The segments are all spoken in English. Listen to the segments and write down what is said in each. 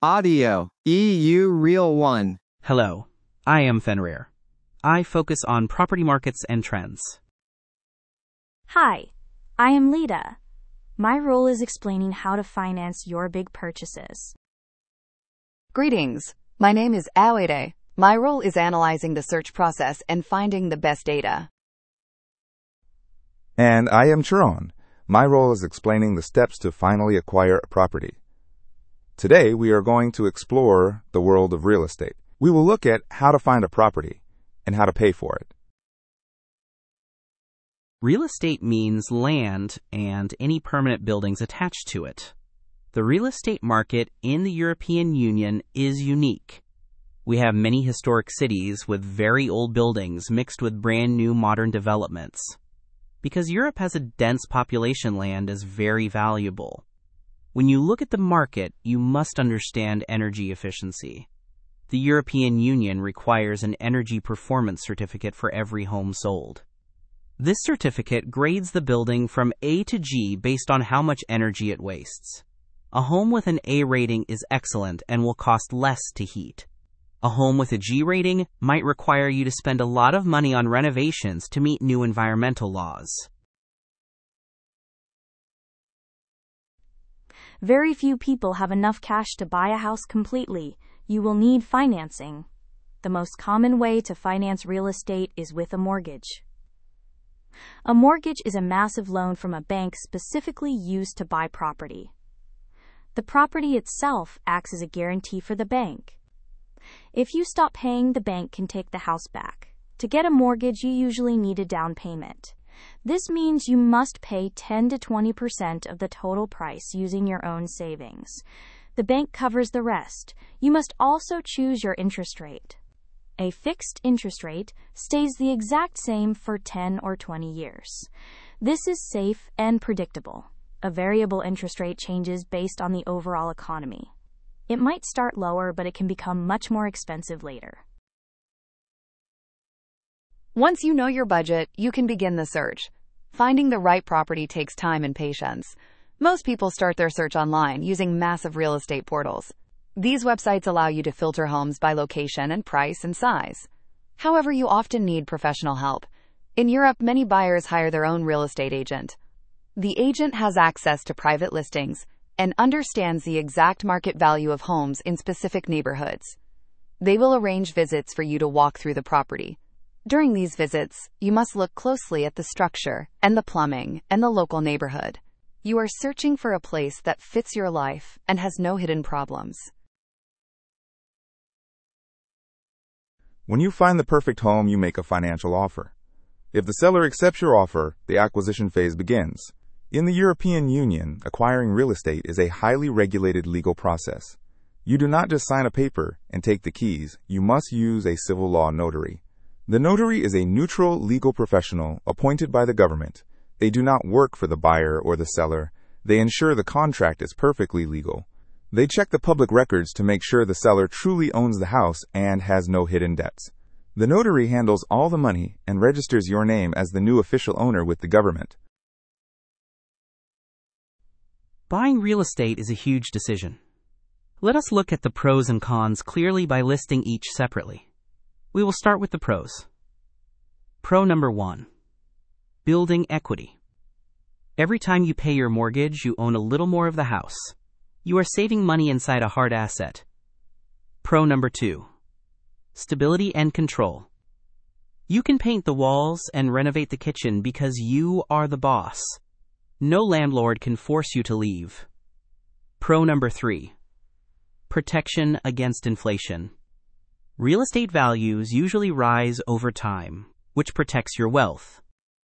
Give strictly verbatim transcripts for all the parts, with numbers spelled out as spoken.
Audio, E U Real one. Hello, I am Fenrir. I focus on property markets and trends. Hi, I am Lita. My role is explaining how to finance your big purchases. Greetings. My name is Awede. My role is analyzing the search process and finding the best data. And I am Chiron. My role is explaining the steps to finally acquire a property. Today, we are going to explore the world of real estate. We will look at how to find a property and how to pay for it. Real estate means land and any permanent buildings attached to it. The real estate market in the European Union is unique. We have many historic cities with very old buildings mixed with brand new modern developments. Because Europe has a dense population, land is very valuable. When you look at the market, you must understand energy efficiency. The European Union requires an energy performance certificate for every home sold. This certificate grades the building from A to G based on how much energy it wastes. A home with an A rating is excellent and will cost less to heat. A home with a G rating might require you to spend a lot of money on renovations to meet new environmental laws. Very few people have enough cash to buy a house completely. You will need financing. The most common way to finance real estate is with a mortgage. A mortgage is a massive loan from a bank specifically used to buy property. The property itself acts as a guarantee for the bank. If you stop paying, the bank can take the house back. To get a mortgage, you usually need a down payment. This means you must pay ten to twenty percent of the total price using your own savings. The bank covers the rest. You must also choose your interest rate. A fixed interest rate stays the exact same for ten or twenty years. This is safe and predictable. A variable interest rate changes based on the overall economy. It might start lower, but it can become much more expensive later. Once you know your budget, you can begin the search. Finding the right property takes time and patience. Most people start their search online using massive real estate portals. These websites allow you to filter homes by location and price and size. However, you often need professional help. In Europe, many buyers hire their own real estate agent. The agent has access to private listings and understands the exact market value of homes in specific neighborhoods. They will arrange visits for you to walk through the property. During these visits, you must look closely at the structure and the plumbing and the local neighborhood. You are searching for a place that fits your life and has no hidden problems. When you find the perfect home, you make a financial offer. If the seller accepts your offer, the acquisition phase begins. In the European Union, acquiring real estate is a highly regulated legal process. You do not just sign a paper and take the keys. You must use a civil law notary. The notary is a neutral legal professional appointed by the government. They do not work for the buyer or the seller. They ensure the contract is perfectly legal. They check the public records to make sure the seller truly owns the house and has no hidden debts. The notary handles all the money and registers your name as the new official owner with the government. Buying real estate is a huge decision. Let us look at the pros and cons clearly by listing each separately. We will start with the pros. Pro number one, building equity. Every time you pay your mortgage, you own a little more of the house. You are saving money inside a hard asset. Pro number two, stability and control. You can paint the walls and renovate the kitchen because you are the boss. No landlord can force you to leave. Pro number three, protection against inflation. Real estate values usually rise over time, which protects your wealth.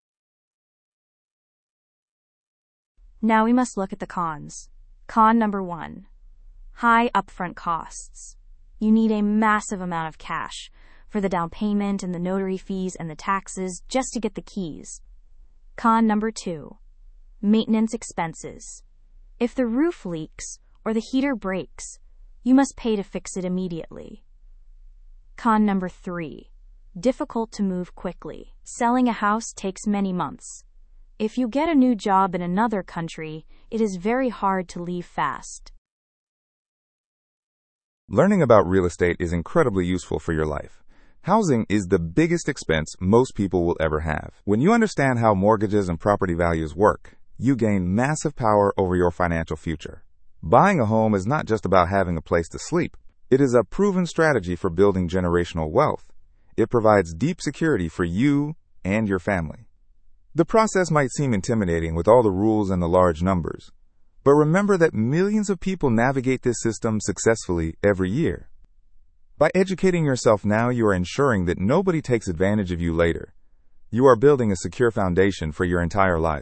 Now we must look at the cons. Con number one, high upfront costs. You need a massive amount of cash for the down payment and the notary fees and the taxes just to get the keys. Con number two, maintenance expenses. If the roof leaks or the heater breaks, you must pay to fix it immediately. Con number three, difficult to move quickly. Selling a house takes many months. If you get a new job in another country, it is very hard to leave fast. Learning about real estate is incredibly useful for your life. Housing is the biggest expense most people will ever have. When you understand how mortgages and property values work, you gain massive power over your financial future. Buying a home is not just about having a place to sleep. It is a proven strategy for building generational wealth. It provides deep security for you and your family. The process might seem intimidating with all the rules and the large numbers, but remember that millions of people navigate this system successfully every year. By educating yourself now, you are ensuring that nobody takes advantage of you later. You are building a secure foundation for your entire life.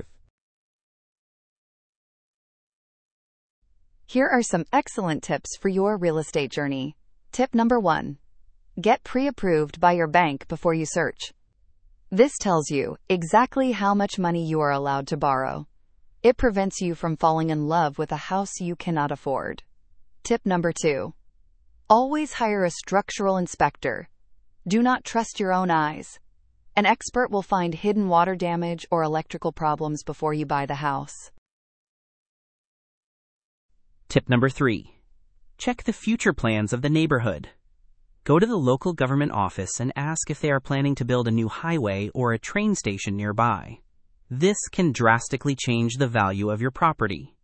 Here are some excellent tips for your real estate journey. Tip number one. Get pre-approved by your bank before you search. This tells you exactly how much money you are allowed to borrow. It prevents you from falling in love with a house you cannot afford. Tip number two. Always hire a structural inspector. Do not trust your own eyes. An expert will find hidden water damage or electrical problems before you buy the house. Tip number three. Check the future plans of the neighborhood. Go to the local government office and ask if they are planning to build a new highway or a train station nearby. This can drastically change the value of your property.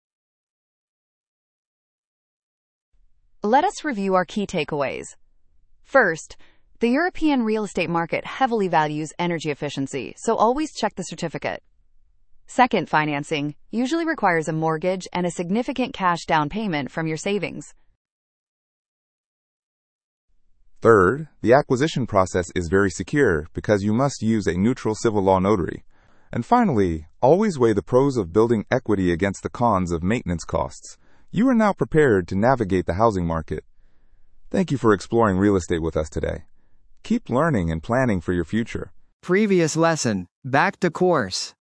Let us review our key takeaways. First, the European real estate market heavily values energy efficiency, so always check the certificate. Second, financing usually requires a mortgage and a significant cash down payment from your savings. Third, the acquisition process is very secure because you must use a neutral civil law notary. And finally, always weigh the pros of building equity against the cons of maintenance costs. You are now prepared to navigate the housing market. Thank you for exploring real estate with us today. Keep learning and planning for your future. Previous lesson. Back to course.